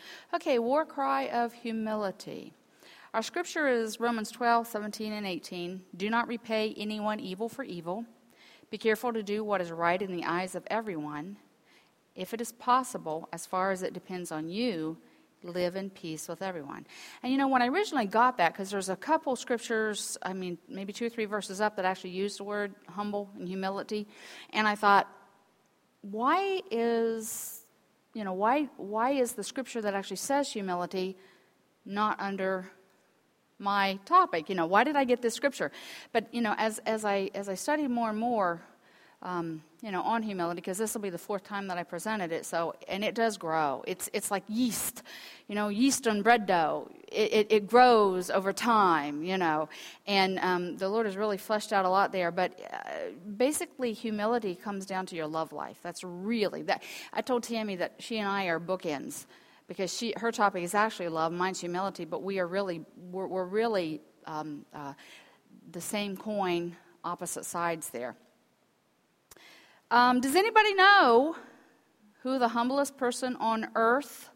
Okay, war cry of humility. Our scripture is Romans 12, 17, and 18. Do not repay anyone evil for evil. Be careful to do what is right in the eyes of everyone. If it is possible, as far as it depends on you, live in peace with everyone. And when I originally got that, because there's a couple scriptures, maybe 2 or 3 verses up that actually use the word humble and humility. And I thought, why is the scripture that actually says humility not under my topic? Why did I get this scripture? But as I studied more and more, on humility, because this will be the 4th time that I presented it. And it does grow. It's like yeast, yeast on bread dough. It grows over time, And the Lord has really fleshed out a lot there. But basically, humility comes down to your love life. That's really that. I told Tammy that she and I are bookends, because her topic is actually love, mine's humility. But we're really the same coin, opposite sides there. Does anybody know who the humblest person on earth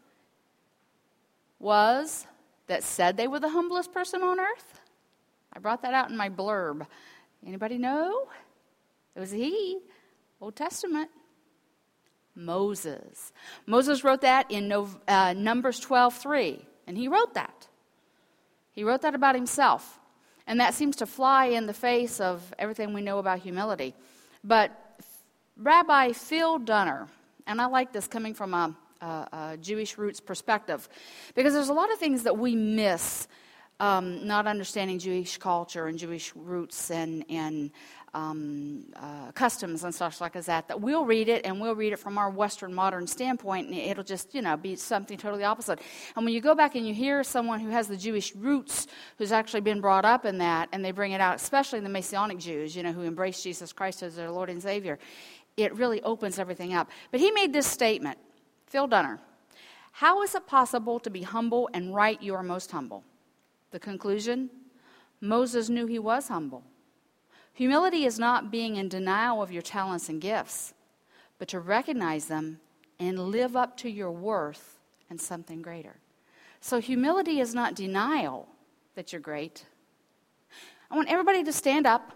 was that said they were the humblest person on earth? I brought that out in my blurb. Anybody know? It was he, Old Testament. Moses. Moses wrote that in Numbers 12:3, and he wrote that. He wrote that about himself, and that seems to fly in the face of everything we know about humility. But Rabbi Phil Dunner, and I like this coming from a Jewish roots perspective, because there's a lot of things that we miss, not understanding Jewish culture and Jewish roots and customs and such like that we'll read it, and we'll read it from our Western modern standpoint, and it'll just, be something totally opposite. And when you go back and you hear someone who has the Jewish roots, who's actually been brought up in that, and they bring it out, especially the Messianic Jews, who embrace Jesus Christ as their Lord and Savior, it really opens everything up. But he made this statement, Phil Dunner: how is it possible to be humble and write you are most humble? The conclusion: Moses knew he was humble. Humility is not being in denial of your talents and gifts, but to recognize them and live up to your worth and something greater. So humility is not denial that you're great. I want everybody to stand up.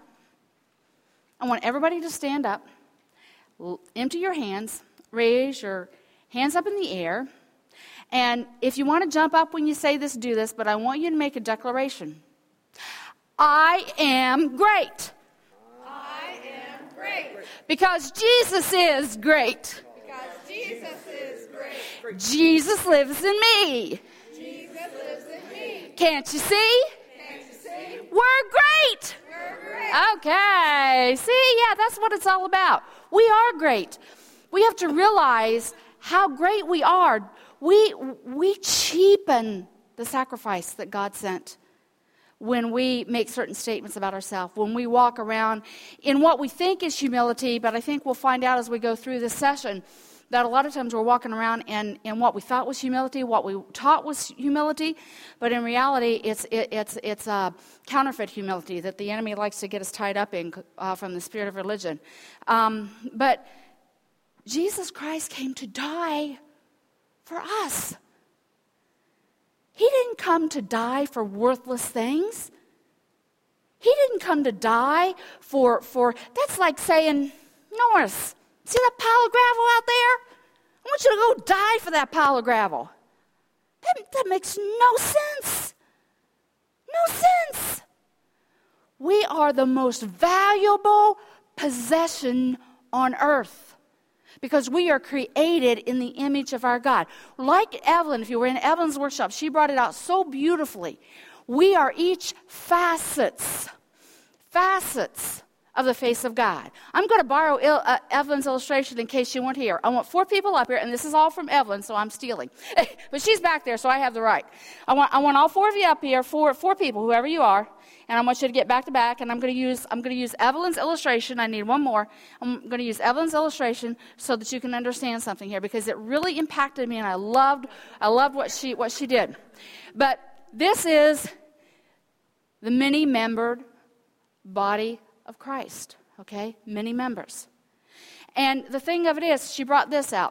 Empty your hands. Raise your hands up in the air. And if you want to jump up when you say this, do this. But I want you to make a declaration. I am great. I am great. Because Jesus is great. Because Jesus is great. Jesus lives in me. Jesus lives in me. Can't you see? Can't you see? We're great. We're great. Okay. See, yeah, that's what it's all about. We are great. We have to realize how great we are. We cheapen the sacrifice that God sent when we make certain statements about ourselves, when we walk around in what we think is humility, but I think we'll find out as we go through this session that a lot of times we're walking around in what we thought was humility, what we taught was humility, but in reality it's a counterfeit humility that the enemy likes to get us tied up in from the spirit of religion. But Jesus Christ came to die for us. He didn't come to die for worthless things. He didn't come to die for that's like saying, Norris, see that pile of gravel out there? I want you to go die for that pile of gravel. That makes no sense. No sense. We are the most valuable possession on earth because we are created in the image of our God. Like Evelyn, if you were in Evelyn's workshop, she brought it out so beautifully. We are each facets of the face of God. I'm going to borrow Evelyn's illustration in case you weren't here. I want 4 people up here, and this is all from Evelyn, so I'm stealing. But she's back there, so I have the right. I want all 4 of you up here, four people, whoever you are, and I want you to get back to back. And I'm going to use Evelyn's illustration. I need one more. I'm going to use Evelyn's illustration so that you can understand something here because it really impacted me, and I loved what she did. But this is the many-membered body of Christ, okay? Many members. And the thing of it is, she brought this out.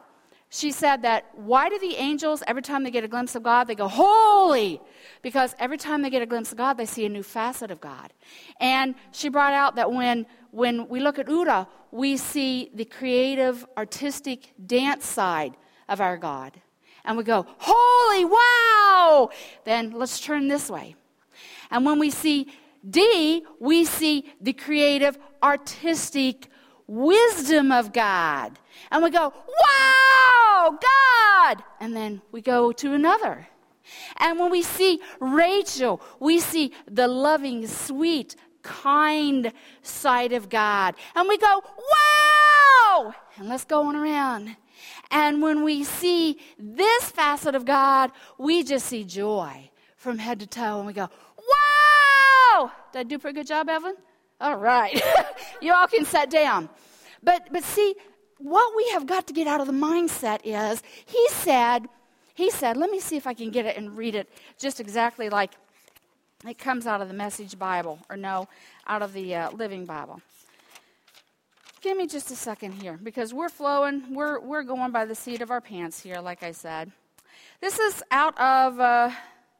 she said that, why do the angels, every time they get a glimpse of God, they go, holy? Because every time they get a glimpse of God, they see a new facet of God. And she brought out that when we look at Ura, we see the creative, artistic dance side of our God. And we go, holy, wow! Then let's turn this way. And when we see D, we see the creative, artistic wisdom of God. And we go, wow, God! And then we go to another. And when we see Rachel, we see the loving, sweet, kind side of God. And we go, wow! And let's go on around. And when we see this facet of God, we just see joy from head to toe. And we go, wow! Did I do a pretty good job, Evelyn? All right. You all can sit down. But see, what we have got to get out of the mindset is, he said, let me see if I can get it and read it just exactly like it comes out of the Message Bible, or no, out of the Living Bible. Give me just a second here, because we're flowing, we're going by the seat of our pants here, like I said. This is out of...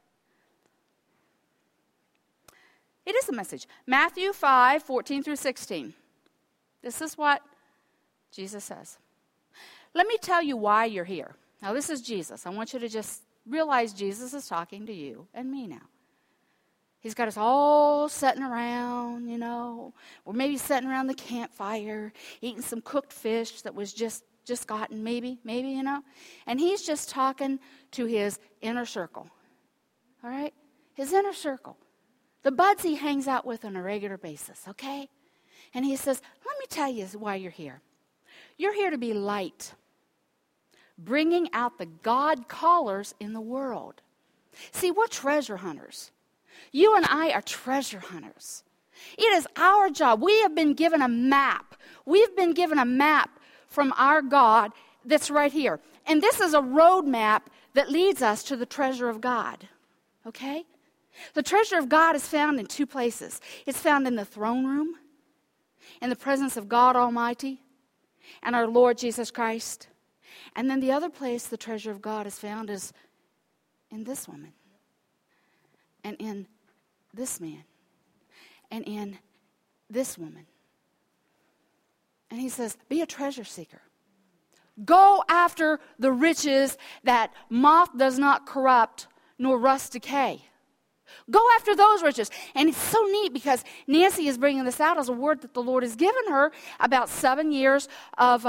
It is a Message. Matthew 5, 14 through 16. This is what Jesus says. Let me tell you why you're here. Now, this is Jesus. I want you to just realize Jesus is talking to you and me now. He's got us all sitting around, or maybe sitting around the campfire, eating some cooked fish that was just gotten, maybe, And he's just talking to his inner circle. All right? His inner circle. The buds he hangs out with on a regular basis, okay? And he says, let me tell you why you're here. You're here to be light, bringing out the God callers in the world. See, we're treasure hunters. You and I are treasure hunters. It is our job. We have been given a map. We've been given a map from our God that's right here. And this is a road map that leads us to the treasure of God, okay? The treasure of God is found in two places. It's found in the throne room, in the presence of God Almighty and our Lord Jesus Christ. And then the other place the treasure of God is found is in this woman, and in this man, and in this woman. And he says, be a treasure seeker. Go after the riches that moth does not corrupt nor rust decay. Go after those riches. And it's so neat because Nancy is bringing this out as a word that the Lord has given her about 7 years of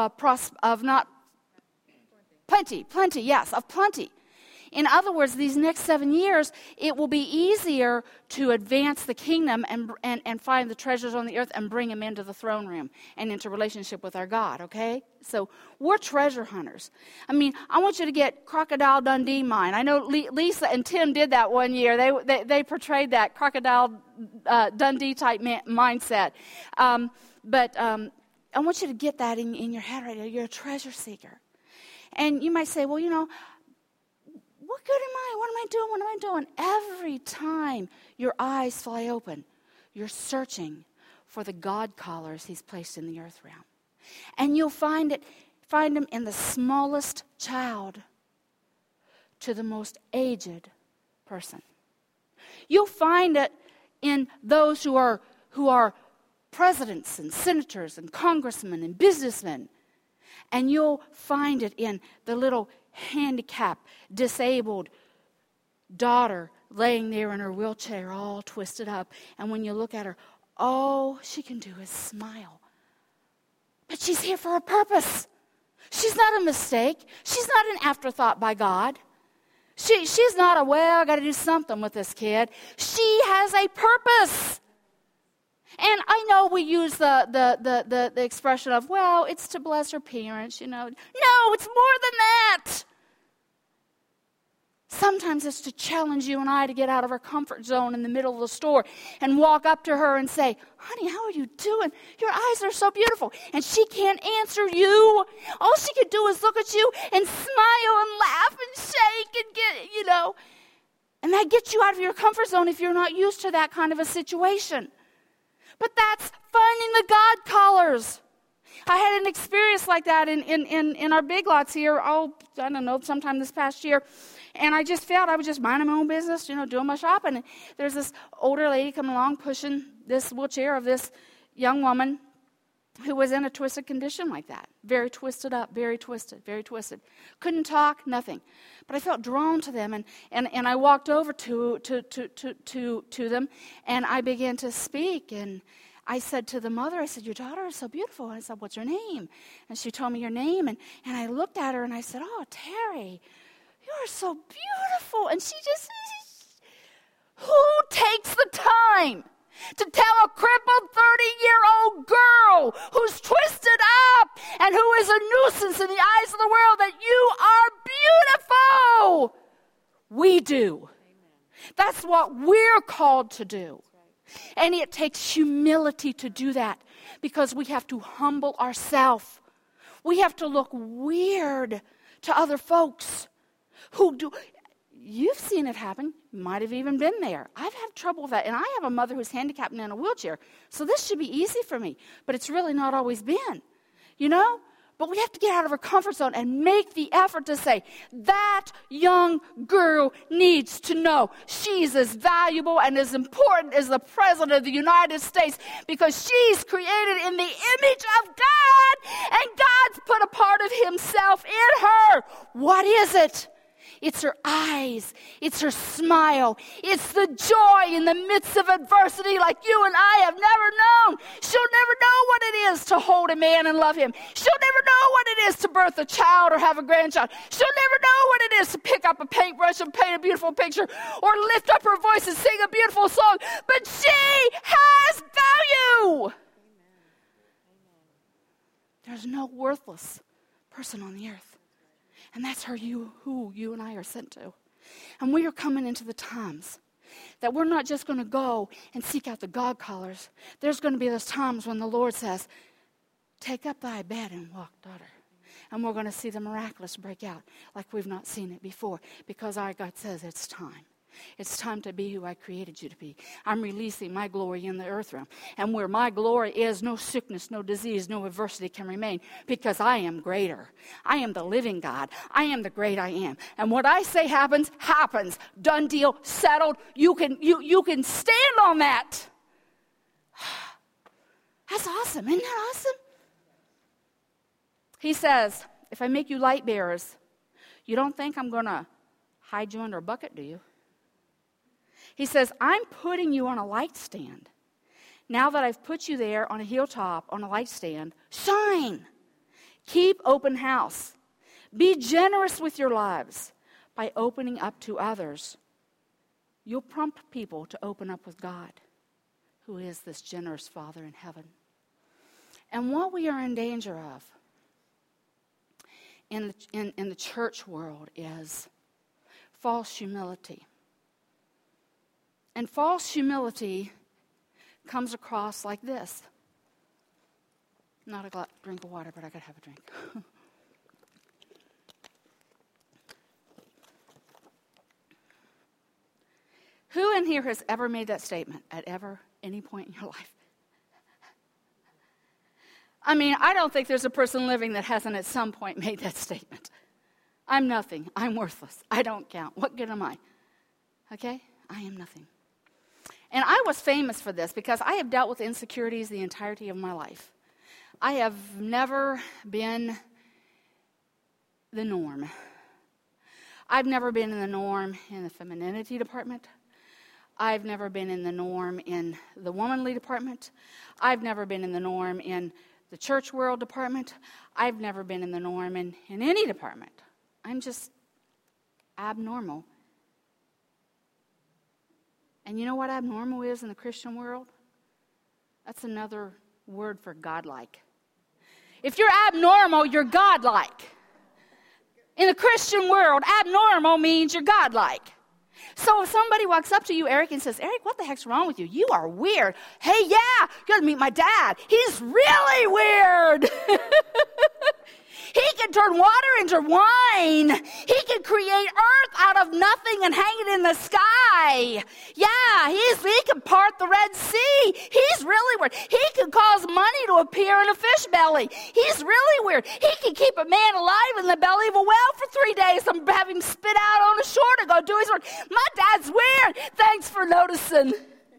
plenty. In other words, these next 7 years, it will be easier to advance the kingdom and find the treasures on the earth and bring them into the throne room and into relationship with our God, okay? So we're treasure hunters. I mean, I want you to get Crocodile Dundee mind. I know Lisa and Tim did that one year. They portrayed that Crocodile Dundee type mindset. But I want you to get that in your head right now. You're a treasure seeker. And you might say, well, what good am I? What am I doing? Every time your eyes fly open, you're searching for the God callers he's placed in the earth realm. And you'll find them in the smallest child to the most aged person. You'll find it in those who are presidents and senators and congressmen and businessmen. And you'll find it in the little handicapped, disabled daughter laying there in her wheelchair all twisted up. And when you look at her, all she can do is smile. But she's here for a purpose. She's not a mistake. She's not an afterthought by God. She's not I got to do something with this kid. She has a purpose. And I know we use the expression of, it's to bless her parents, No, it's more than that. Sometimes it's to challenge you and I to get out of our comfort zone in the middle of the store and walk up to her and say, honey, how are you doing? Your eyes are so beautiful. And she can't answer you. All she can do is look at you and smile and laugh and shake and get, And that gets you out of your comfort zone if you're not used to that kind of a situation. But that's finding the God callers. I had an experience like that in our Big Lots here, I don't know, sometime this past year. And I just felt I was just minding my own business, doing my shopping. And there's this older lady coming along pushing this wheelchair of this young woman who was in a twisted condition like that. Very twisted up, very twisted, very twisted. Couldn't talk, nothing. But I felt drawn to them, and I walked over to them, and I began to speak, and I said to the mother, I said, your daughter is so beautiful. And I said, what's her name? And she told me her name, and I looked at her, and I said, oh, Terry, you are so beautiful. And she just, who takes the time to tell a crippled 30-year-old girl who's twisted up and who is a nuisance in the eyes of the world that you are beautiful? We do. Amen. That's what we're called to do. Right. And it takes humility to do that, because we have to humble ourselves. We have to look weird to other folks who do. You've seen it happen. You might have even been there. I've had trouble with that. And I have a mother who's handicapped and in a wheelchair. So this should be easy for me. But it's really not always been. But we have to get out of our comfort zone and make the effort to say, that young girl needs to know she's as valuable and as important as the President of the United States, because she's created in the image of God, and God's put a part of himself in her. What is it? It's her eyes. It's her smile. It's the joy in the midst of adversity like you and I have never known. She'll never know what it is to hold a man and love him. She'll never know what it is to birth a child or have a grandchild. She'll never know what it is to pick up a paintbrush and paint a beautiful picture or lift up her voice and sing a beautiful song. But she has value. Amen. There's no worthless person on the earth. And that's who you and I are sent to. And we are coming into the times that we're not just going to go and seek out the God callers. There's going to be those times when the Lord says, take up thy bed and walk, daughter. And we're going to see the miraculous break out like we've not seen it before, because our God says it's time. It's time to be who I created you to be. I'm releasing my glory in the earth realm. And where my glory is, no sickness, no disease, no adversity can remain, because I am greater. I am the living God. I am the great I am. And what I say happens, happens. Done deal, settled. You can stand on that. That's awesome. Isn't that awesome? He says, if I make you light bearers, you don't think I'm going to hide you under a bucket, do you? He says, I'm putting you on a light stand. Now that I've put you there on a hilltop, on a light stand, shine. Keep open house. Be generous with your lives by opening up to others. You'll prompt people to open up with God, who is this generous Father in heaven. And what we are in danger of in the church world is false humility. And false humility comes across like this. Not a drink of water, but I gotta have a drink. Who in here has ever made that statement at any point in your life? I mean, I don't think there's a person living that hasn't at some point made that statement. I'm nothing. I'm worthless. I don't count. What good am I? Okay? I am nothing. And I was famous for this because I have dealt with insecurities the entirety of my life. I have never been the norm. I've never been in the norm in the femininity department. I've never been in the norm in the womanly department. I've never been in the norm in the church world department. I've never been in the norm in any department. I'm just abnormal. And you know what abnormal is in the Christian world? That's another word for godlike. If you're abnormal, you're godlike. In the Christian world, abnormal means you're godlike. So if somebody walks up to you, Eric, and says, Eric, what the heck's wrong with you? You are weird. Hey, yeah, you got to meet my dad. He's really weird. He can turn water into wine. He can create earth out of nothing and hang it in the sky. Yeah, he can part the Red Sea. He's really weird. He can cause money to appear in a fish belly. He's really weird. He can keep a man alive in the belly of a whale for 3 days and have him spit out on the shore to go do his work. My dad's weird. Thanks for noticing.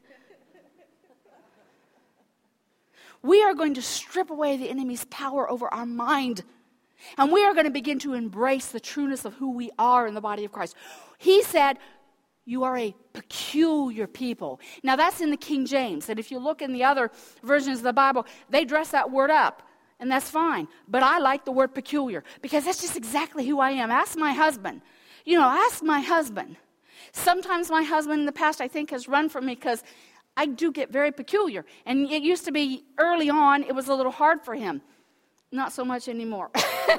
We are going to strip away the enemy's power over our mind. And we are going to begin to embrace the trueness of who we are in the body of Christ. He said, you are a peculiar people. Now that's in the King James. And if you look in the other versions of the Bible, they dress that word up. And that's fine. But I like the word peculiar because that's just exactly who I am. Ask my husband. Ask my husband. Sometimes my husband in the past, I think, has run from me because I do get very peculiar. And it used to be early on, it was a little hard for him. Not so much anymore.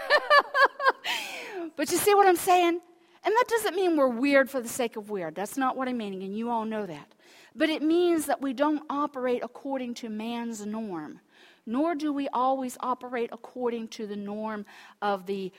But you see what I'm saying? And that doesn't mean we're weird for the sake of weird. That's not what I'm meaning, and you all know that. But it means that we don't operate according to man's norm, nor do we always operate according to the norm of the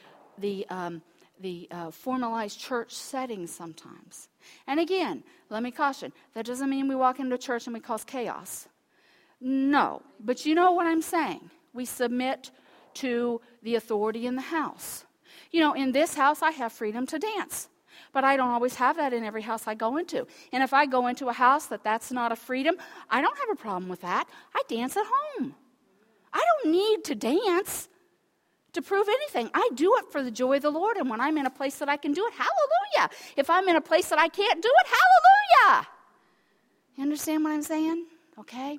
formalized church setting sometimes. And again, let me caution, that doesn't mean we walk into a church and we cause chaos. No, but you know what I'm saying. We submit to the authority in the house. In this house, I have freedom to dance. But I don't always have that in every house I go into. And if I go into a house that's not a freedom, I don't have a problem with that. I dance at home. I don't need to dance to prove anything. I do it for the joy of the Lord. And when I'm in a place that I can do it, hallelujah. If I'm in a place that I can't do it, hallelujah. You understand what I'm saying? Okay?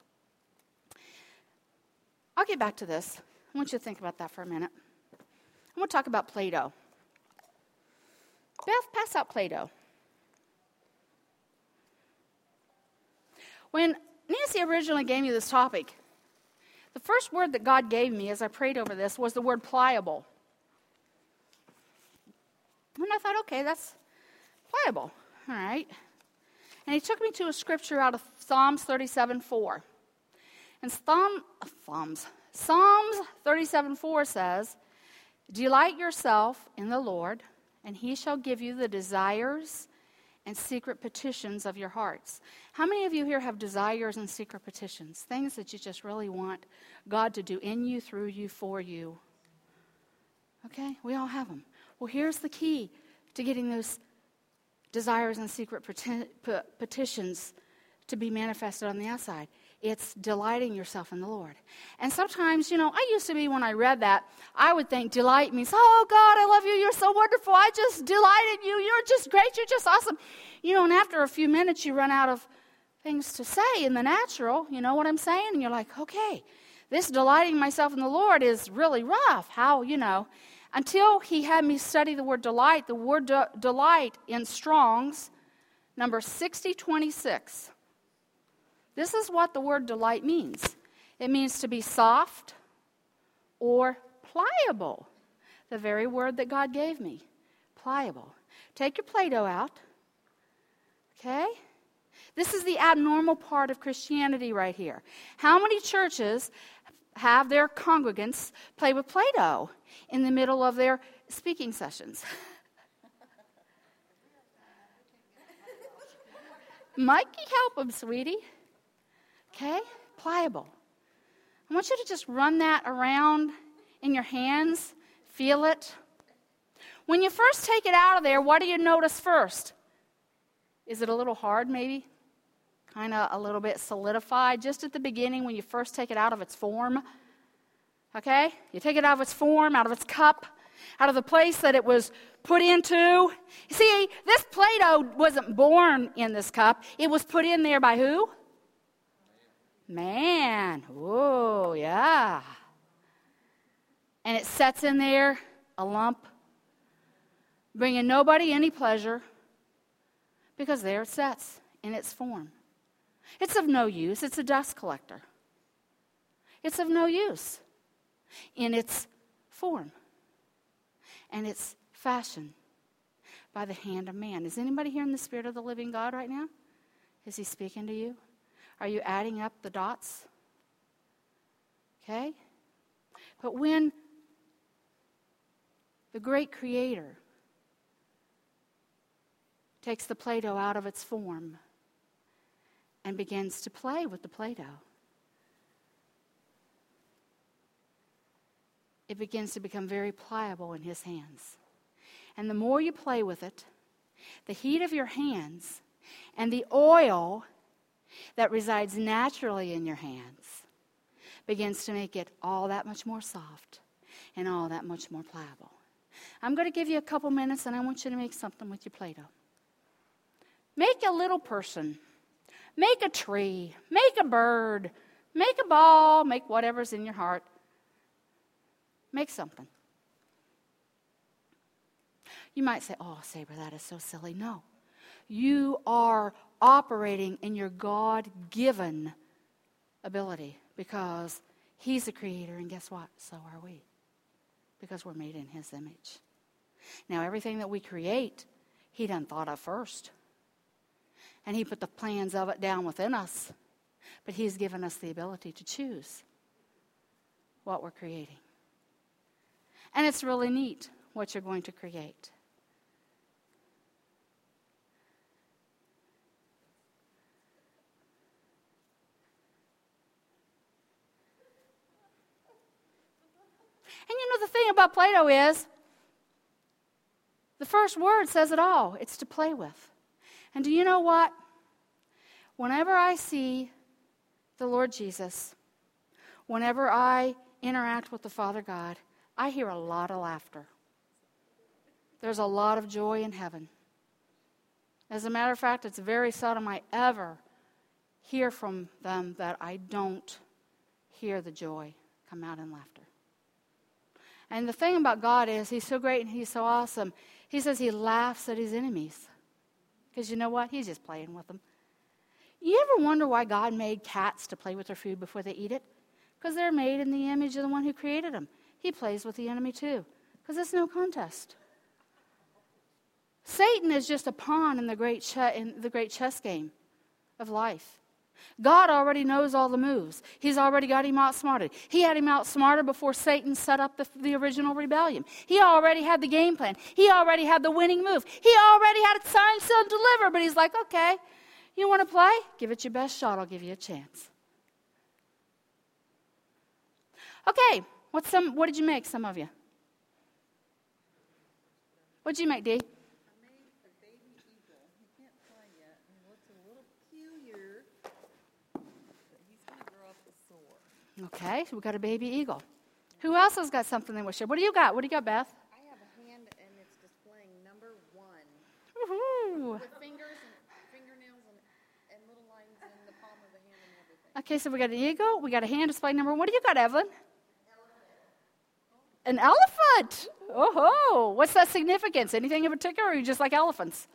I'll get back to this. I want you to think about that for a minute. I'm going to talk about Play-Doh. Beth, pass out Play-Doh. When Nancy originally gave me this topic, the first word that God gave me as I prayed over this was the word pliable. And I thought, okay, that's pliable. All right. And he took me to a scripture out of Psalms 37:4. And Psalms 37:4 says, delight yourself in the Lord, and he shall give you the desires and secret petitions of your hearts. How many of you here have desires and secret petitions? Things that you just really want God to do in you, through you, for you. Okay? We all have them. Well, here's the key to getting those desires and secret petitions to be manifested on the outside. It's delighting yourself in the Lord. And sometimes, I used to be, when I read that, I would think delight means, oh, God, I love you. You're so wonderful. I just delight in you. You're just great. You're just awesome. And after a few minutes, you run out of things to say in the natural. You know what I'm saying? And you're like, okay, this delighting myself in the Lord is really rough. How, until he had me study the word delight. The word delight in Strong's, number 6026. This is what the word delight means. It means to be soft or pliable. The very word that God gave me, pliable. Take your Play-Doh out. Okay? This is the abnormal part of Christianity right here. How many churches have their congregants play with Play-Doh in the middle of their speaking sessions? Mikey, help them, sweetie. Okay? Pliable. I want you to just run that around in your hands. Feel it. When you first take it out of there, what do you notice first? Is it a little hard maybe? Kind of a little bit solidified just at the beginning when you first take it out of its form. Okay? You take it out of its form, out of its cup, out of the place that it was put into. You see, this Play-Doh wasn't born in this cup. It was put in there by who? Man. Whoa, yeah. And it sets in there, a lump, bringing nobody any pleasure, because there it sets in its form. It's of no use. It's a dust collector. It's of no use in its form and its fashion by the hand of man. Is anybody hearing the Spirit of the living God right now? Is he speaking to you? Are you adding up the dots? Okay? But when the great Creator, takes the Play-Doh out of its form and begins to play with the Play-Doh. It begins to become very pliable in His hands. And the more you play with it, the heat of your hands and the oil that resides naturally in your hands begins to make it all that much more soft and all that much more pliable. I'm going to give you a couple minutes, and I want you to make something with your Play-Doh. Make a little person. Make a tree. Make a bird. Make a ball. Make whatever's in your heart. Make something. You might say, oh, Saber, that is so silly. No. You are operating in your God-given ability because He's the Creator, and guess what? So are we, because we're made in His image. Now, everything that we create, He done thought of first. And He put the plans of it down within us. But He's given us the ability to choose what we're creating. And it's really neat what you're going to create. And you know the thing about Play-Doh is, the first word says it all. It's to play with. And do you know what? Whenever I see the Lord Jesus, whenever I interact with the Father God, I hear a lot of laughter. There's a lot of joy in heaven. As a matter of fact, it's very seldom I ever hear from them that I don't hear the joy come out in laughter. And the thing about God is, He's so great and He's so awesome. He says He laughs at His enemies. Because you know what? He's just playing with them. You ever wonder why God made cats to play with their food before they eat it? Because they're made in the image of the one who created them. He plays with the enemy too. Because it's no contest. Satan is just a pawn in the great chess game of life. God already knows all the moves. He's already got him outsmarted. He had him outsmarted before Satan set up the original rebellion. He already had the game plan. He already had the winning move. He already had it signed, sealed, delivered. But he's like, okay, you want to play? Give it your best shot. I'll give you a chance. Okay, what did you make, some of you? What did you make, Dee? Okay, so we got a baby eagle. Who else has got something they wish? What do you got? What do you got, Beth? I have a hand, and it's displaying number 1. Woohoo! With fingers and fingernails and little lines in the palm of the hand and everything. Okay, so we got an eagle. We got a hand display number 1. What do you got, Evelyn? An elephant. Oh, what's that significance? Anything in particular, or you just like elephants?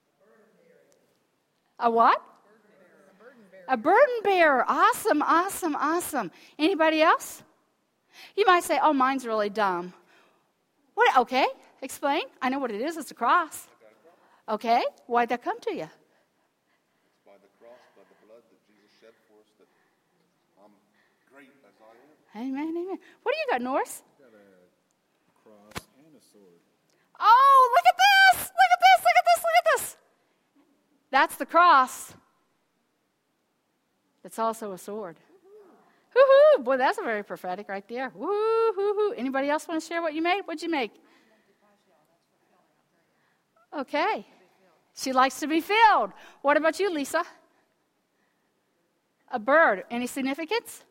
A what? A burden bearer. Awesome, awesome, awesome. Anybody else? You might say, oh, mine's really dumb. What? Okay, explain. I know what it is. It's a cross. Okay, why'd that come to you? It's by the cross, by the blood that Jesus shed for us, that I'm great as I am. Amen, amen. What do you got, Norris? Got a cross and a sword. Oh, look at this! Look at this! Look at this! Look at this! That's the cross. It's also a sword. Woo-hoo! Boy, that's very prophetic right there. Woo-hoo-hoo. Anybody else want to share what you made? What'd you make? Okay. She likes to be filled. What about you, Lisa? A bird. Any significance?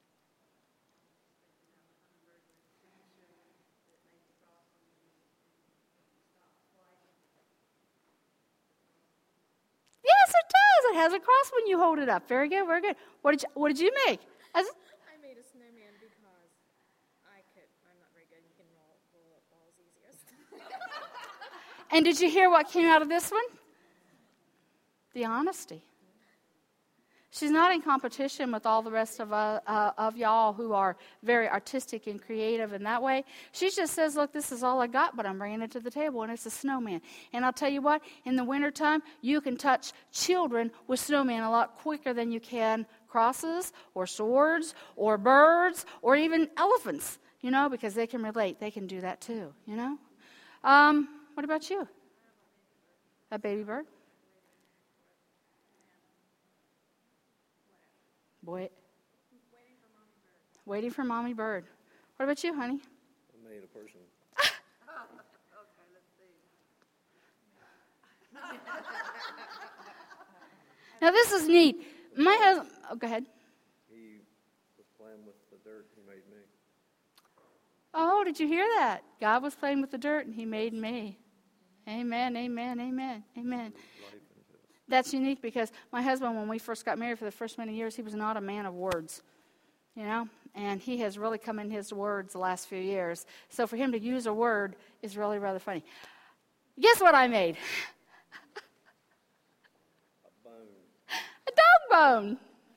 Yes, it does. It has a cross when you hold it up. Very good, very good. What did you make? I made a snowman because I'm not very good. You can roll up balls easiest. And did you hear what came out of this one? The honesty. She's not in competition with all the rest of y'all who are very artistic and creative in that way. She just says, look, this is all I got, but I'm bringing it to the table, and it's a snowman. And I'll tell you what, in the wintertime, you can touch children with snowman a lot quicker than you can crosses or swords or birds or even elephants, because they can relate. They can do that too, What about you? A baby bird? Boy. Waiting for mommy bird. What about you, honey? I made a person. Now this is neat. My husband. Oh, go ahead. He was playing with the dirt. He made me. Oh, did you hear that? God was playing with the dirt and he made me. Amen, amen, amen, amen. That's unique because my husband, when we first got married for the first many years, he was not a man of words, you know, and he has really come in his words the last few years. So for him to use a word is really rather funny. Guess what I made? A bone. A dog bone.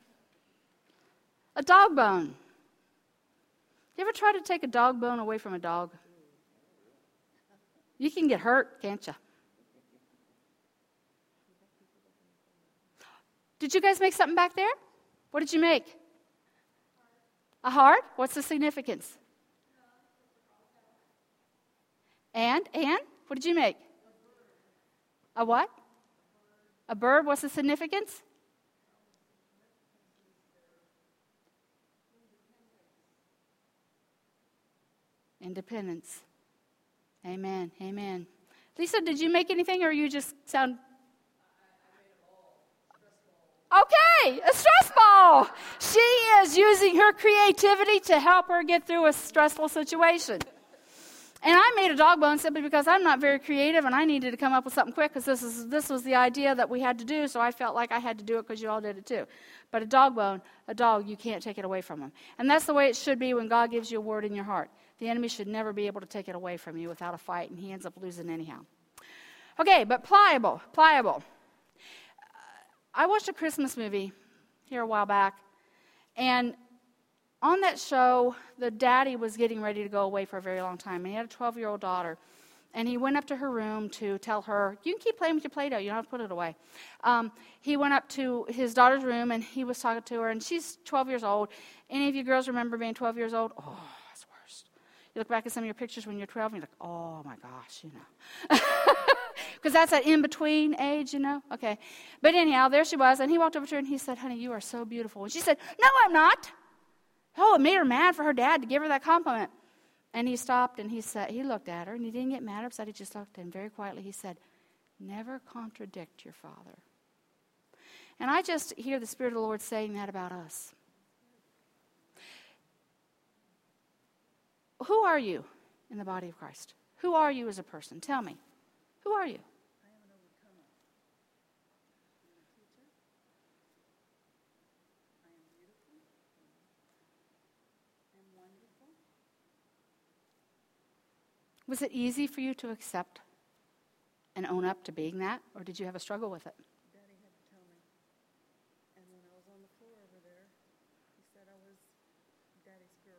A dog bone. You ever try to take a dog bone away from a dog? You can get hurt, can't you? Did you guys make something back there? What did you make? A heart? What's the significance? And? What did you make? A what? A bird? What's the significance? Independence. Amen. Amen. Lisa, did you make anything or you just sound... Okay, a stress ball. She is using her creativity to help her get through a stressful situation. And I made a dog bone simply because I'm not very creative and I needed to come up with something quick because this was the idea that we had to do, so I felt like I had to do it because you all did it too. But a dog bone, a dog, you can't take it away from them. And that's the way it should be when God gives you a word in your heart. The enemy should never be able to take it away from you without a fight, and he ends up losing anyhow. Okay, but pliable. I watched a Christmas movie here a while back, and on that show, the daddy was getting ready to go away for a very long time, and he had a 12-year-old daughter, and he went up to her room to tell her, you can keep playing with your Play-Doh, you don't have to put it away. He went up to his daughter's room, and he was talking to her, and she's 12 years old. Any of you girls remember being 12 years old? Oh, that's the worst. You look back at some of your pictures when you're 12, and you're like, oh, my gosh, you know. Because that's that in-between age, you know? Okay. But anyhow, there she was, and he walked over to her, and he said, honey, you are so beautiful. And she said, no, I'm not. Oh, it made her mad for her dad to give her that compliment. And he stopped, and he looked at her, and he didn't get mad or upset. He just looked at him very quietly. He said, never contradict your father. And I just hear the Spirit of the Lord saying that about us. Who are you in the body of Christ? Who are you as a person? Tell me. Who are you? I am an overcomer. I'm a teacher. I am beautiful. I am wonderful. Was it easy for you to accept and own up to being that, or did you have a struggle with it? Daddy had to tell me. And when I was on the floor over there, he said I was Daddy's girl.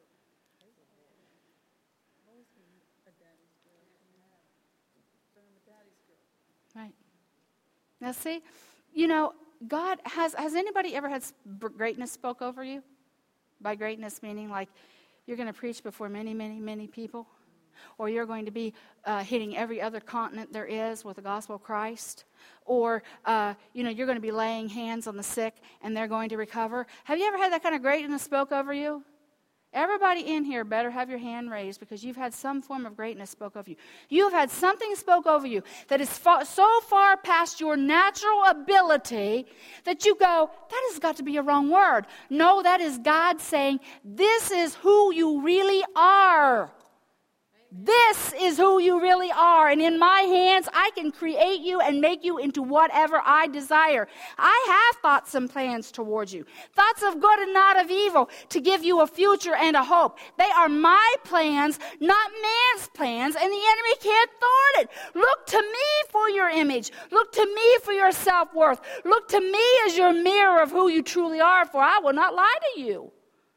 I've always been a Daddy's girl. But I'm a Daddy's girl. Right. Now see, you know, God has anybody ever had greatness spoke over you? By greatness meaning like you're going to preach before many, many, many people? Or you're going to be hitting every other continent there is with the gospel of Christ? Or, you're going to be laying hands on the sick and they're going to recover? Have you ever had that kind of greatness spoke over you? Everybody in here better have your hand raised because you've had some form of greatness spoke over you. You've had something spoke over you that is so far past your natural ability that you go, that has got to be a wrong word. No, that is God saying, this is who you really are. This is who you really are. And in my hands, I can create you and make you into whatever I desire. I have thoughts and plans towards you. Thoughts of good and not of evil to give you a future and a hope. They are my plans, not man's plans, and the enemy can't thwart it. Look to me for your image. Look to me for your self-worth. Look to me as your mirror of who you truly are, for I will not lie to you.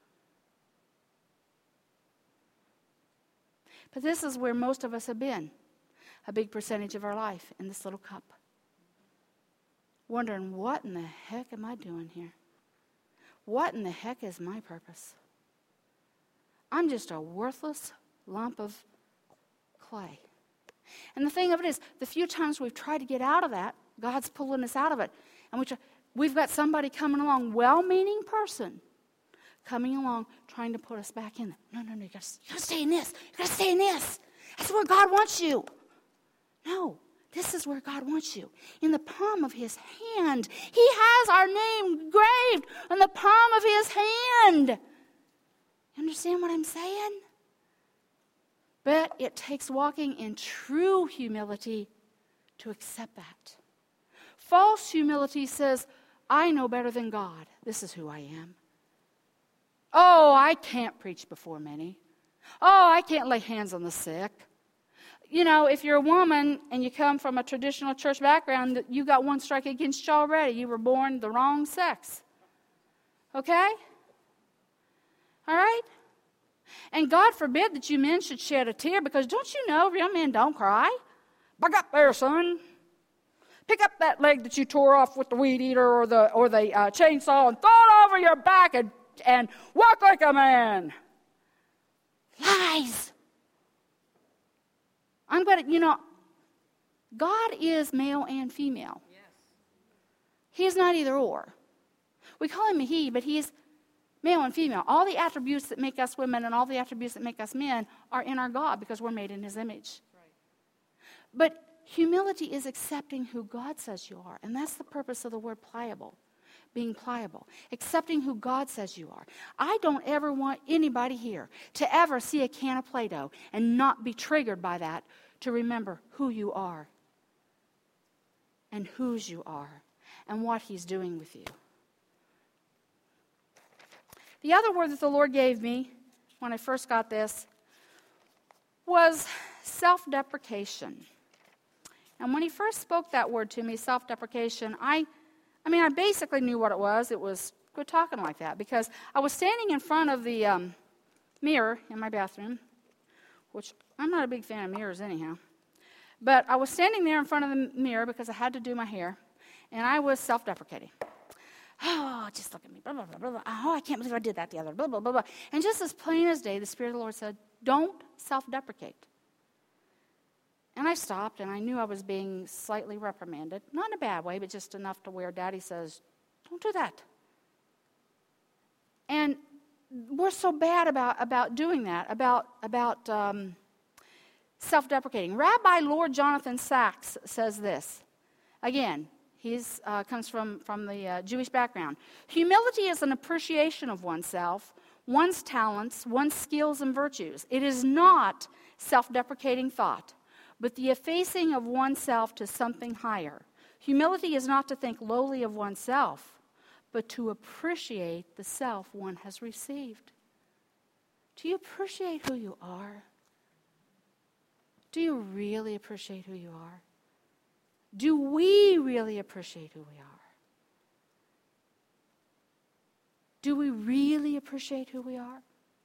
But this is where most of us have been, a big percentage of our life in this little cup. Wondering, what in the heck am I doing here? What in the heck is my purpose? I'm just a worthless lump of clay. And the thing of it is, the few times we've tried to get out of that, God's pulling us out of it. And we've got somebody coming along, well-meaning person, coming along, trying to put us back in. No, you gotta stay in this. You gotta stay in this. That's where God wants you. No, this is where God wants you. In the palm of his hand. He has our name engraved on the palm of his hand. You understand what I'm saying? But it takes walking in true humility to accept that. False humility says, I know better than God. This is who I am. Oh, I can't preach before many. Oh, I can't lay hands on the sick. You know, if you're a woman and you come from a traditional church background, you got one strike against you already. You were born the wrong sex. Okay? All right? And God forbid that you men should shed a tear, because don't you know real men don't cry? Back up there, son. Pick up that leg that you tore off with the weed eater or the chainsaw and throw it over your back and walk like a man. Lies. I'm going to, God is male and female. Yes. He is not either or. We call him a he, but he is male and female. All the attributes that make us women and all the attributes that make us men are in our God, because we're made in his image. Right. But humility is accepting who God says you are. And that's the purpose of the word pliable. Being pliable. Accepting who God says you are. I don't ever want anybody here to ever see a can of Play-Doh and not be triggered by that, to remember who you are and whose you are and what he's doing with you. The other word that the Lord gave me when I first got this was self-deprecation. And when he first spoke that word to me, self-deprecation, I basically knew what it was. It was quit talking like that, because I was standing in front of the mirror in my bathroom, which I'm not a big fan of mirrors anyhow. But I was standing there in front of the mirror because I had to do my hair, and I was self-deprecating. Oh, just look at me. Blah, blah, blah, blah. Oh, I can't believe I did that the other. Blah, blah, blah, blah. And just as plain as day, the Spirit of the Lord said, don't self-deprecate. And I stopped, and I knew I was being slightly reprimanded. Not in a bad way, but just enough to where Daddy says, don't do that. And we're so bad about doing that, about self-deprecating. Rabbi Lord Jonathan Sacks says this. Again, he comes from the Jewish background. Humility is an appreciation of oneself, one's talents, one's skills and virtues. It is not self-deprecating thought, but the effacing of oneself to something higher. Humility is not to think lowly of oneself, but to appreciate the self one has received. Do you appreciate who you are? Do you really appreciate who you are? Do we really appreciate who we are? Do we really appreciate who we are?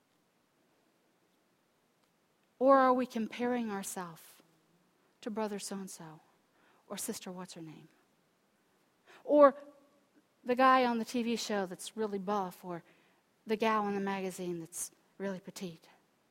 Or are we comparing ourselves to brother so-and-so, or sister what's-her-name, or the guy on the TV show that's really buff, or the gal in the magazine that's really petite,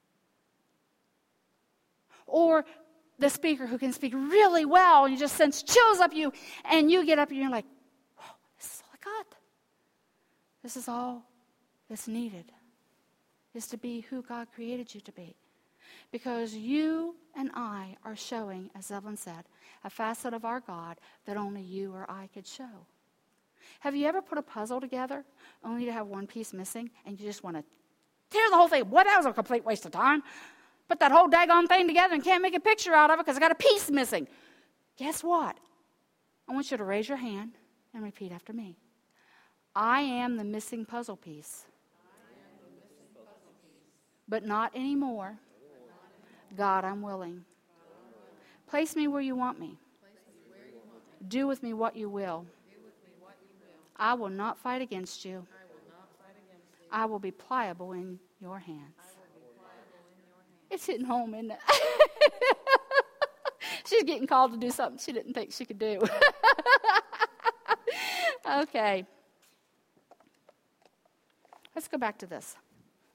or the speaker who can speak really well and you just sense chills up you, and you get up and you're like, oh, this is all I got. This is all that's needed, is to be who God created you to be. Because you and I are showing, as Evelyn said, a facet of our God that only you or I could show. Have you ever put a puzzle together only to have one piece missing and you just want to tear the whole thing? Well, that was a complete waste of time. Put that whole daggone thing together and can't make a picture out of it because I got a piece missing. Guess what? I want you to raise your hand and repeat after me. I am the missing puzzle piece. But not anymore. God, I'm willing. Place me where you want me. Do with me what you will. I will not fight against you. I will be pliable in your hands. It's hitting home, isn't it? She's getting called to do something she didn't think she could do. Okay. Let's go back to this.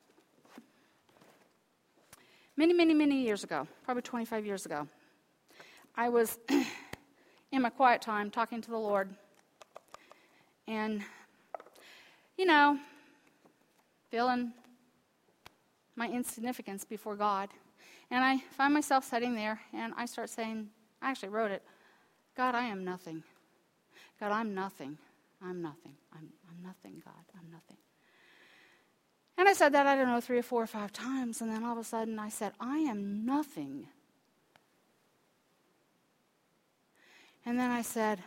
Many, many, many years ago, probably 25 years ago, I was in my quiet time talking to the Lord. And, feeling my insignificance before God. And I find myself sitting there, and I start saying, I actually wrote it, God, I am nothing. God, I'm nothing. I'm nothing. I'm nothing, God. I'm nothing. And I said that, 3 or 4 or 5 times, and then all of a sudden I said, I am nothing. And then I said,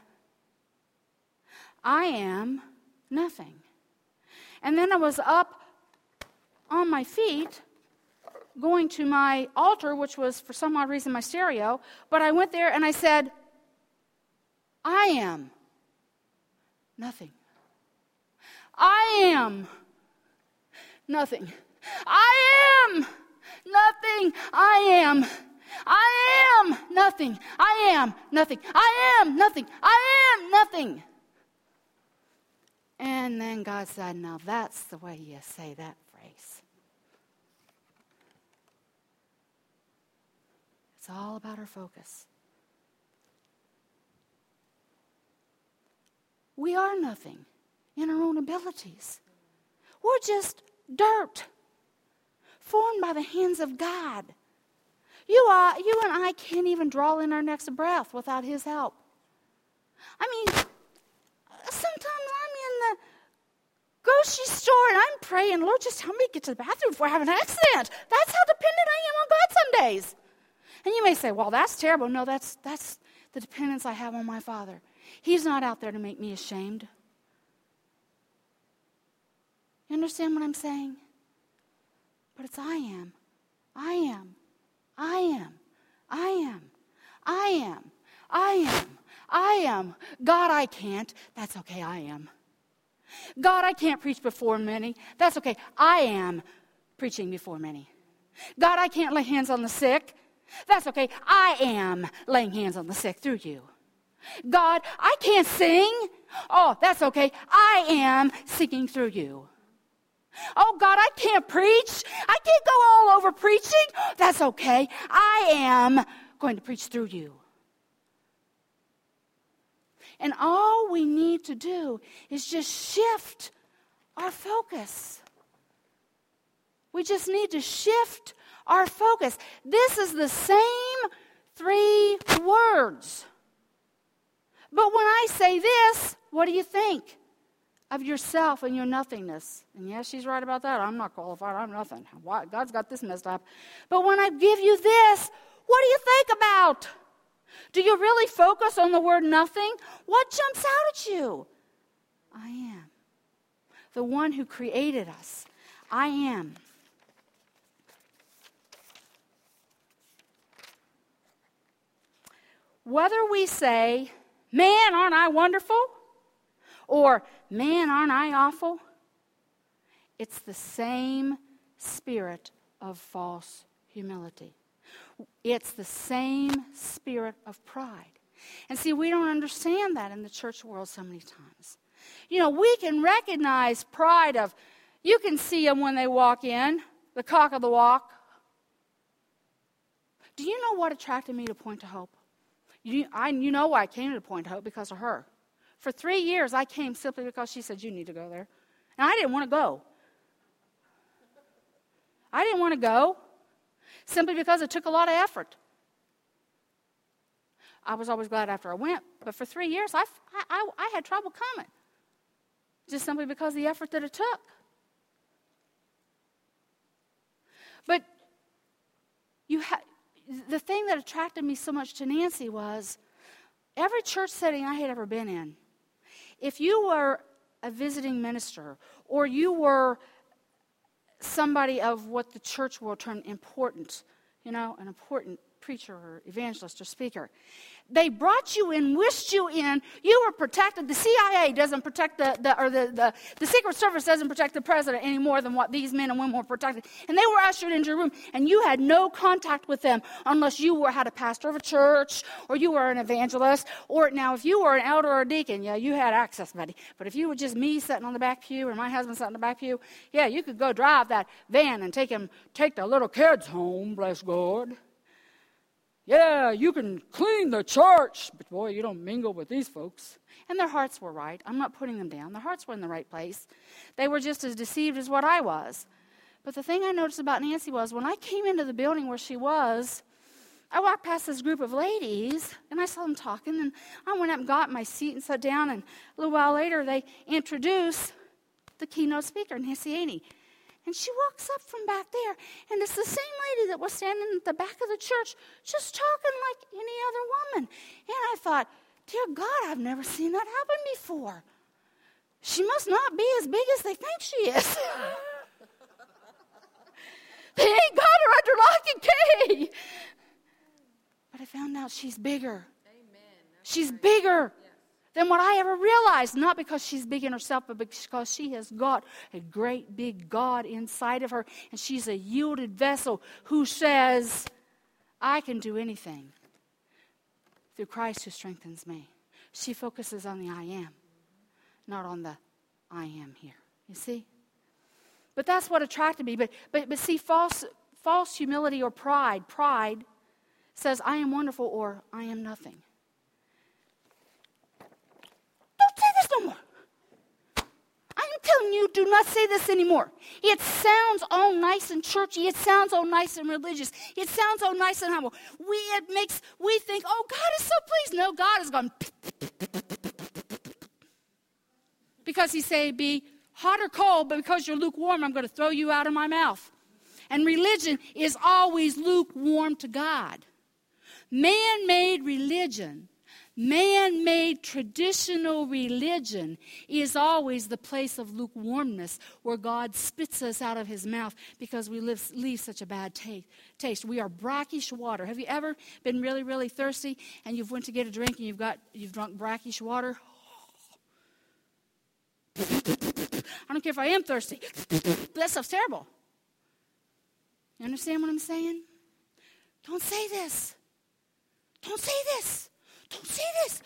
I am nothing. And then I was up on my feet, going to my altar, which was for some odd reason my stereo, but I went there and I said, I am nothing. I am nothing. I am nothing. I am. I am nothing. I am nothing. I am nothing. I am nothing. And then God said, now that's the way you say that phrase. It's all about our focus. We are nothing in our own abilities. We're just dirt formed by the hands of God. You and I can't even draw in our next breath without His help. I mean, sometimes I'm in the grocery store and I'm praying, Lord, just help me get to the bathroom before I have an accident. That's how dependent I am on God some days. And you may say, well, that's terrible. No, that's the dependence I have on my Father. He's not out there to make me ashamed. You understand what I'm saying? But it's I am. I am. I am. I am. I am. I am. I am. God, I can't. That's okay, I am. God, I can't preach before many. That's okay, I am preaching before many. God, I can't lay hands on the sick. That's okay, I am laying hands on the sick through you. God, I can't sing. Oh, that's okay, I am singing through you. Oh, God, I can't preach. I can't go all over preaching. That's okay, I am going to preach through you. And all we need to do is just shift our focus. We just need to shift our focus. This is the same 3 words. But when I say this, what do you think of yourself and your nothingness? And yes, she's right about that. I'm not qualified. I'm nothing. Why? God's got this messed up. But when I give you this, what do you think about? Do you really focus on the word nothing? What jumps out at you? I am. The one who created us. I am. Whether we say, man, aren't I wonderful? Or, man, aren't I awful? It's the same spirit of false humility. It's the same spirit of pride. And see, we don't understand that in the church world so many times. You know, we can recognize pride of, you can see them when they walk in, the cock of the walk. Do you know what attracted me to Point to Hope? You know why I came to Point to Hope, because of her. For 3 years, I came simply because she said, you need to go there. And I didn't want to go. I didn't want to go simply because it took a lot of effort. I was always glad after I went, but for 3 years, I had trouble coming, just simply because of the effort that it took. But the thing that attracted me so much to Nancy was every church setting I had ever been in, if you were a visiting minister or you were somebody of what the church world termed important, an important preacher or evangelist or speaker, they brought you in, wished you in, you were protected. The CIA doesn't protect the Secret Service doesn't protect the president any more than what these men and women were protected. And they were ushered into your room, and you had no contact with them unless you had a pastor of a church, or you were an evangelist, or now if you were an elder or a deacon, yeah, you had access, buddy. But if you were just me sitting on the back pew, or my husband sitting on the back pew, yeah, you could go drive that van and take the little kids home, bless God. yeah, you can clean the church, but boy, you don't mingle with these folks. And their hearts were right. I'm not putting them down. Their hearts were in the right place. They were just as deceived as what I was. But the thing I noticed about Nancy was when I came into the building where she was, I walked past this group of ladies, and I saw them talking, and I went up and got my seat and sat down, and a little while later, they introduced the keynote speaker, Nancy Aney. And she walks up from back there, and it's the same lady that was standing at the back of the church, just talking like any other woman. And I thought, dear God, I've never seen that happen before. She must not be as big as they think she is. They ain't got her under lock and key. But I found out she's bigger. She's bigger than what I ever realized. Not because she's big in herself, but because she has got a great big God inside of her. And she's a yielded vessel who says, I can do anything through Christ who strengthens me. She focuses on the I am, not on the I am here. You see? But that's what attracted me. But see, false humility or pride says, I am wonderful or I am nothing. Don't say this no more. I'm telling you, do not say this anymore. It sounds all nice and churchy. It sounds all nice and religious. It sounds all nice and humble. We think, oh, God is so pleased. No, God is gone. Because he say, be hot or cold, but because you're lukewarm, I'm going to throw you out of my mouth. And religion is always lukewarm to God. Man-made religion, man-made traditional religion is always the place of lukewarmness where God spits us out of his mouth because we leave such a bad taste. We are brackish water. Have you ever been really, really thirsty and you've went to get a drink and you've drunk brackish water? I don't care if I am thirsty. That stuff's terrible. You understand what I'm saying? Don't say this. Don't say this. Don't say this.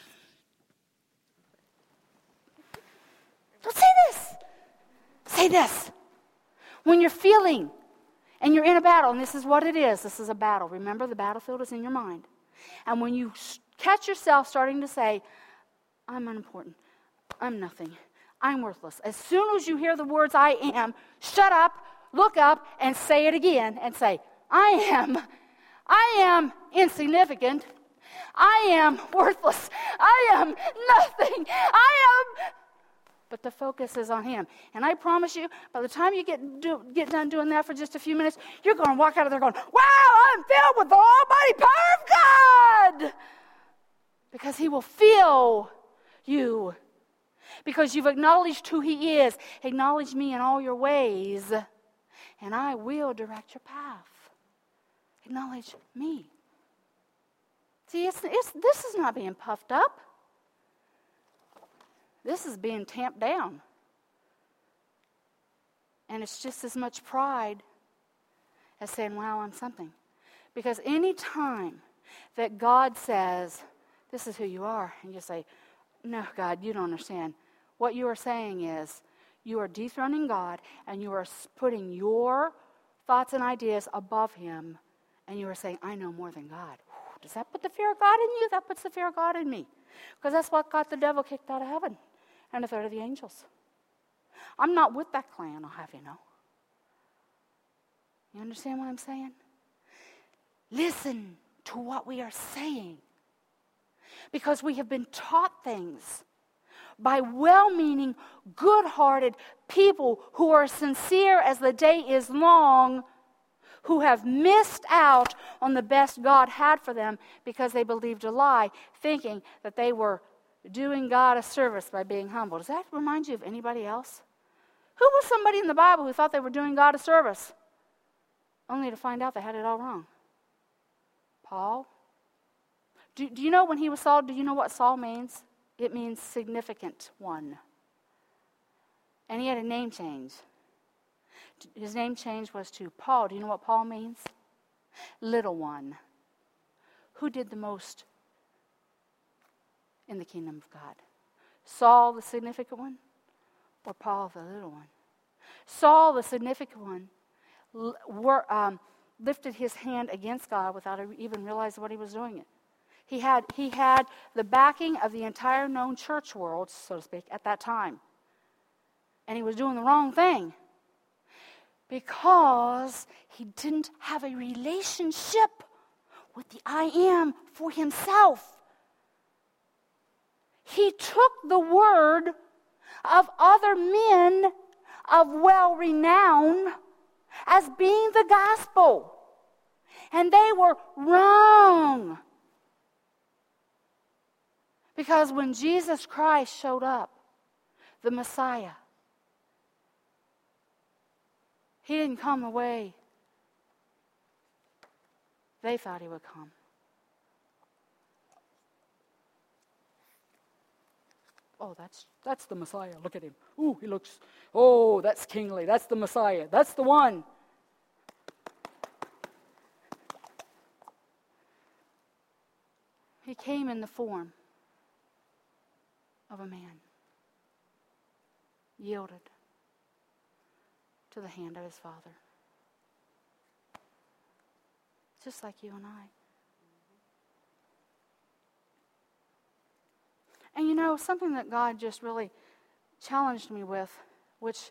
Don't say this. Say this. When you're feeling and you're in a battle, and this is what it is. This is a battle. Remember, the battlefield is in your mind. And when you catch yourself starting to say, I'm unimportant. I'm nothing. I'm worthless. As soon as you hear the words I am, shut up, look up, and say it again and say, I am insignificant. I am worthless. I am nothing. But the focus is on him. And I promise you, by the time you get done doing that for just a few minutes, you're going to walk out of there going, wow, I'm filled with the almighty power of God. Because he will fill you. Because you've acknowledged who he is. Acknowledge me in all your ways, and I will direct your path. Acknowledge me. See, this is not being puffed up. This is being tamped down. And it's just as much pride as saying, wow, I'm something. Because any time that God says, this is who you are, and you say, no, God, you don't understand. What you are saying is you are dethroning God and you are putting your thoughts and ideas above him, and you are saying, I know more than God. Does that put the fear of God in you? That puts the fear of God in me. Because that's what got the devil kicked out of heaven and a third of the angels. I'm not with that clan, I'll have you know. You understand what I'm saying? Listen to what we are saying. Because we have been taught things by well-meaning, good-hearted people who are sincere as the day is long, who have missed out on the best God had for them because they believed a lie, thinking that they were doing God a service by being humble. Does that remind you of anybody else? Who was somebody in the Bible who thought they were doing God a service, only to find out they had it all wrong? Paul? Do you know when he was Saul, do you know what Saul means? It means significant one. And he had a name change. His name change was to Paul. Do you know what Paul means? Little one. Who did the most in the kingdom of God? Saul, the significant one, or Paul, the little one? Saul, the significant one, lifted his hand against God without even realizing what he was doing it. He had the backing of the entire known church world, so to speak, at that time. And he was doing the wrong thing because he didn't have a relationship with the I Am for himself. He took the word of other men of well renown as being the gospel. And they were wrong. Because when Jesus Christ showed up, the Messiah, he didn't come the way they thought he would come. Oh, that's the Messiah. Look at him. Ooh, he looks, oh, that's kingly. That's the Messiah. That's the one. He came in the form of a man, yielded to the hand of his Father. Just like you and I. And you know, something that God just really challenged me with, which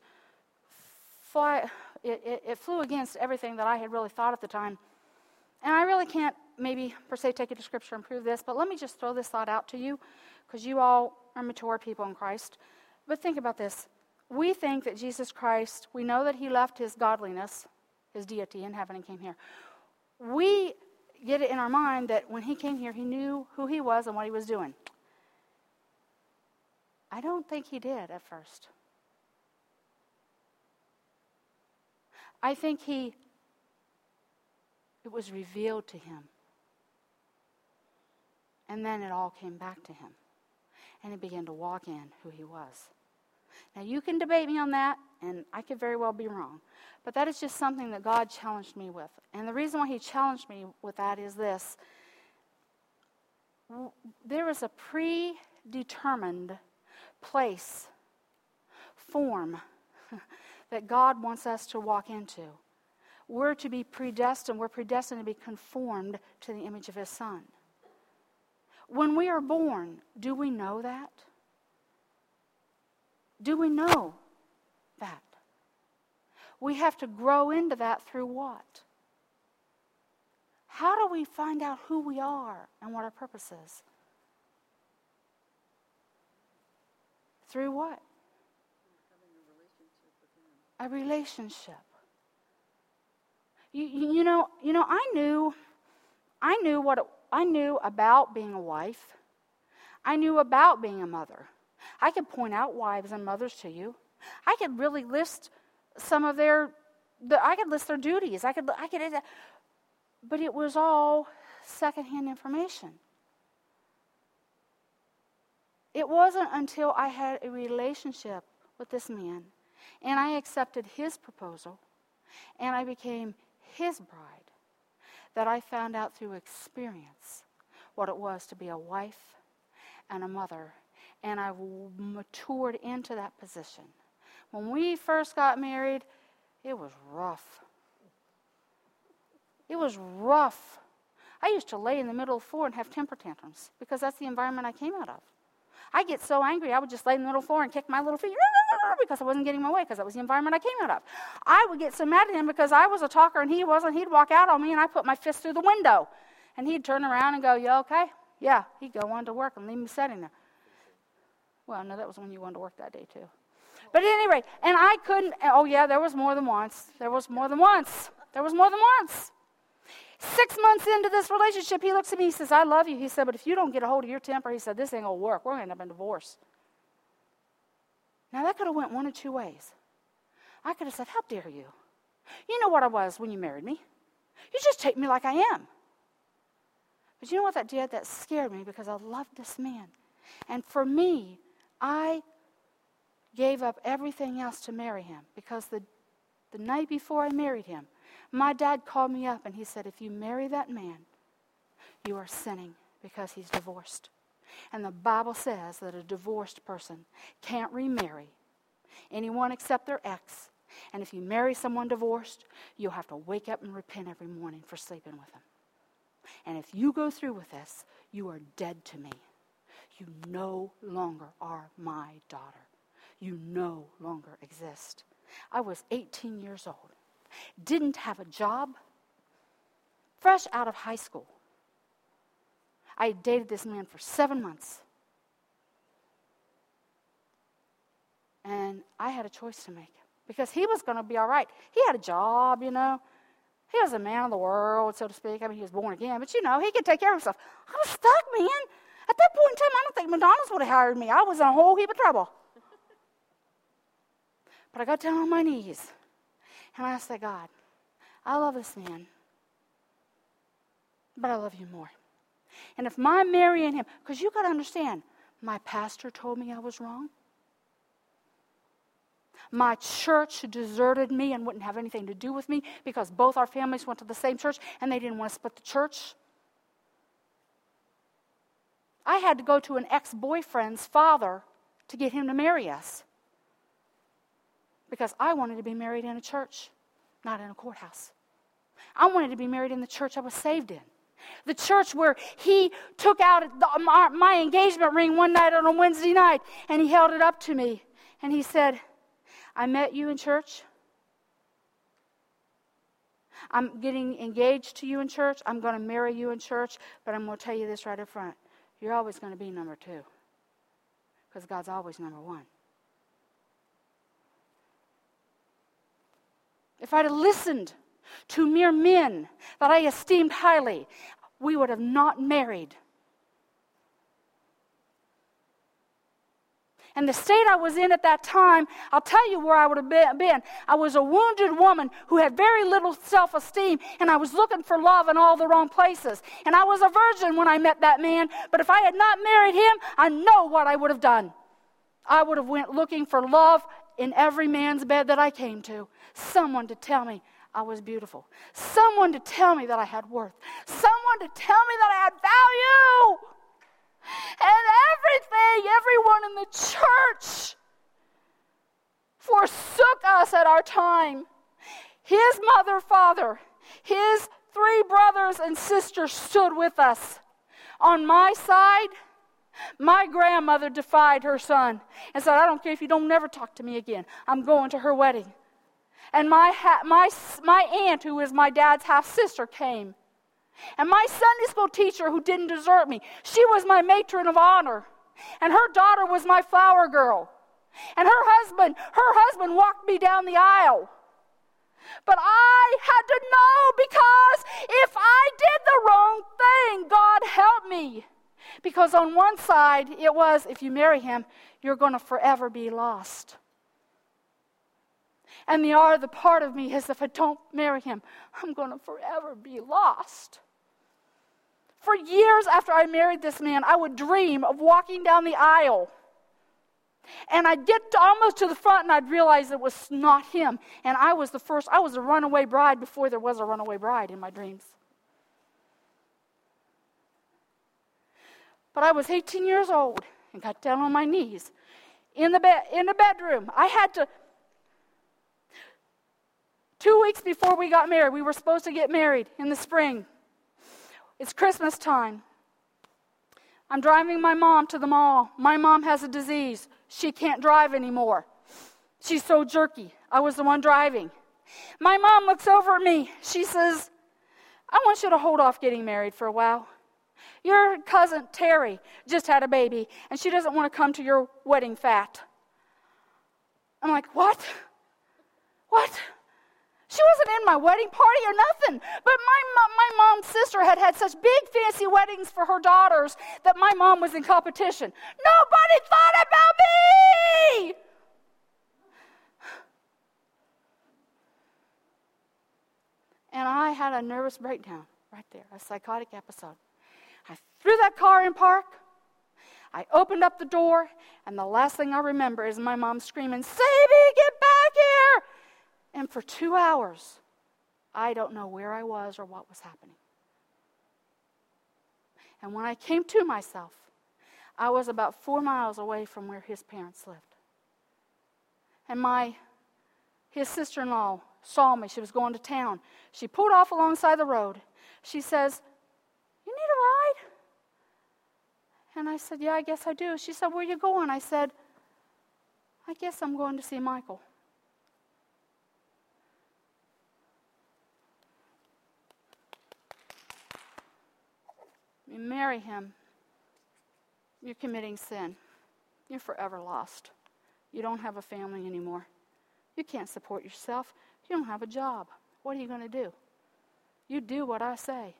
it flew against everything that I had really thought at the time. And I really can't maybe per se take it to Scripture and prove this, but let me just throw this thought out to you, because you all are mature people in Christ. But think about this. We think that Jesus Christ, we know that he left his godliness, his deity in heaven and came here. We get it in our mind that when he came here, he knew who he was and what he was doing. I don't think he did at first. I think it was revealed to him. And then it all came back to him. And he began to walk in who he was. Now you can debate me on that, and I could very well be wrong. But that is just something that God challenged me with. And the reason why he challenged me with that is this. There is a predetermined place, form, that God wants us to walk into. We're to be predestined. We're predestined to be conformed to the image of his Son. When we are born, do we know that? Do we know that? We have to grow into that through what? How do we find out who we are and what our purpose is? Through what? A relationship. You know. I knew about being a wife. I knew about being a mother. I could point out wives and mothers to you. I could really list some of I could list their duties. But it was all secondhand information. It wasn't until I had a relationship with this man and I accepted his proposal and I became his bride that I found out through experience what it was to be a wife and a mother, and I matured into that position. When we first got married, it was rough. It was rough. I used to lay in the middle of the floor and have temper tantrums because that's the environment I came out of. I get so angry, I would just lay in the middle of the floor and kick my little feet because I wasn't getting my way, because that was the environment I came out of. I would get so mad at him because I was a talker and he wasn't. He'd walk out on me and I put my fist through the window. And he'd turn around and go, "You okay?" Yeah, he'd go on to work and leave me sitting there. Well, no, that was when you wanted to work that day too. But at any rate, and I couldn't, oh yeah, there was more than once. 6 months into this relationship, he looks at me, he says, "I love you." He said, "But if you don't get a hold of your temper," he said, "this ain't going to work. We're going to end up in divorce." Now, that could have went one of two ways. I could have said, "How dare you? You know what I was when you married me. You just take me like I am." But you know what that did? That scared me because I loved this man. And for me, I gave up everything else to marry him because the night before I married him, my dad called me up and he said, "If you marry that man, you are sinning because he's divorced." And the Bible says that a divorced person can't remarry anyone except their ex, And if you marry someone divorced, you'll have to wake up and repent every morning for sleeping with them. And if you go through with this, you are dead to me. You no longer are my daughter. You no longer exist. I was 18 years old, didn't have a job, fresh out of high school. I had dated this man for 7 months. And I had a choice to make because he was going to be all right. He had a job, you know. He was a man of the world, so to speak. I mean, he was born again, but, you know, he could take care of himself. I was stuck, man. At that point in time, I don't think McDonald's would have hired me. I was in a whole heap of trouble. But I got down on my knees, and I said, God, I love this man, but I love you more. And if my marrying him, because you got to understand, my pastor told me I was wrong. My church deserted me and wouldn't have anything to do with me because both our families went to the same church and they didn't want to split the church. I had to go to an ex-boyfriend's father to get him to marry us because I wanted to be married in a church, not in a courthouse. I wanted to be married in the church I was saved in. The church where he took out my engagement ring one night on a Wednesday night and he held it up to me and he said, I met you in church. I'm getting engaged to you in church. I'm going to marry you in church. But I'm going to tell you this right up front. You're always going to be number 2. Because God's always number 1. If I'd have listened to mere men that I esteemed highly, we would have not married. And the state I was in at that time, I'll tell you where I would have been. I was a wounded woman who had very little self-esteem, and I was looking for love in all the wrong places. And I was a virgin when I met that man, but if I had not married him, I know what I would have done. I would have went looking for love in every man's bed that I came to. Someone to tell me I was beautiful. Someone to tell me that I had worth. Someone to tell me that I had value. And everyone in the church forsook us at our time. His mother, father, his 3 brothers and sisters stood with us. On my side, my grandmother defied her son and said, I don't care if you don't never talk to me again. I'm going to her wedding. And my aunt, who is my dad's half-sister, came. And my Sunday school teacher, who didn't desert me, she was my matron of honor. And her daughter was my flower girl. And her husband walked me down the aisle. But I had to know, because if I did the wrong thing, God help me. Because on one side, it was, if you marry him, you're going to forever be lost. And the other part of me is, if I don't marry him, I'm going to forever be lost. For years after I married this man, I would dream of walking down the aisle. And I'd get almost to the front and I'd realize it was not him. And I was a runaway bride before there was a runaway bride in my dreams. But I was 18 years old and got down on my knees in the bedroom. I had to. 2 weeks before we got married, we were supposed to get married in the spring. It's Christmas time. I'm driving my mom to the mall. My mom has a disease. She can't drive anymore. She's so jerky. I was the one driving. My mom looks over at me. She says, I want you to hold off getting married for a while. Your cousin Terry just had a baby, and she doesn't want to come to your wedding fat. I'm like, what? What? She wasn't in my wedding party or nothing. But my mom's sister had such big fancy weddings for her daughters that my mom was in competition. Nobody thought about me! And I had a nervous breakdown right there, a psychotic episode. I threw that car in park. I opened up the door, and the last thing I remember is my mom screaming, Sadie, get back here! And for 2 hours, I don't know where I was or what was happening. And when I came to myself, I was about 4 miles away from where his parents lived. And his sister-in-law saw me. She was going to town. She pulled off alongside the road. She says, "You need a ride?" And I said, "Yeah, I guess I do." She said, "Where are you going?" I said, "I guess I'm going to see Michael." You marry him, you're committing sin. You're forever lost. You don't have a family anymore. You can't support yourself. You don't have a job. What are you going to do? You do what I say.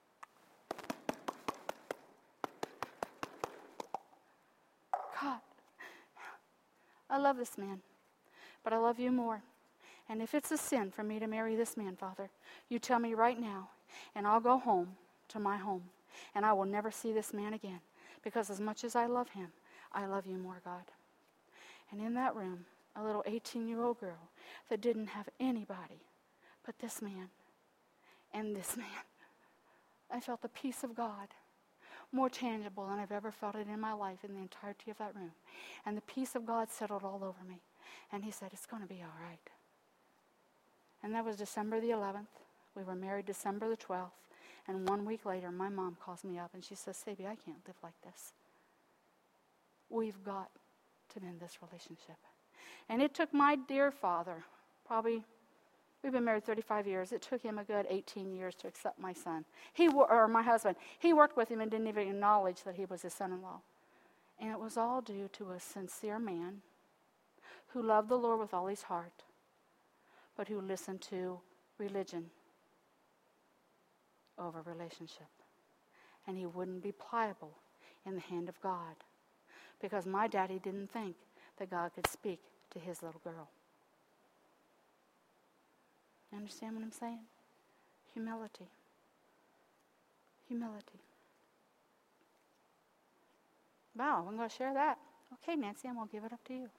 God, I love this man, but I love you more. And if it's a sin for me to marry this man, Father, you tell me right now, and I'll go home to my home, and I will never see this man again, because as much as I love him, I love you more, God. And in that room, a little 18-year-old girl that didn't have anybody but this man and this man, I felt the peace of God, more tangible than I've ever felt it in my life in the entirety of that room. And the peace of God settled all over me. And he said, "It's going to be all right." And that was December the 11th. We were married December the 12th. And 1 week later, my mom calls me up and she says, "Sabi, I can't live like this. We've got to mend this relationship." And it took my dear father, we've been married 35 years. It took him a good 18 years to accept my son. Or my husband. He worked with him and didn't even acknowledge that he was his son-in-law. And it was all due to a sincere man who loved the Lord with all his heart, but who listened to religion over relationship. And he wouldn't be pliable in the hand of God, because my daddy didn't think that God could speak to his little girl. You understand what I'm saying? Humility. Humility. Wow, I'm going to share that. Okay, Nancy, I'm going to give it up to you.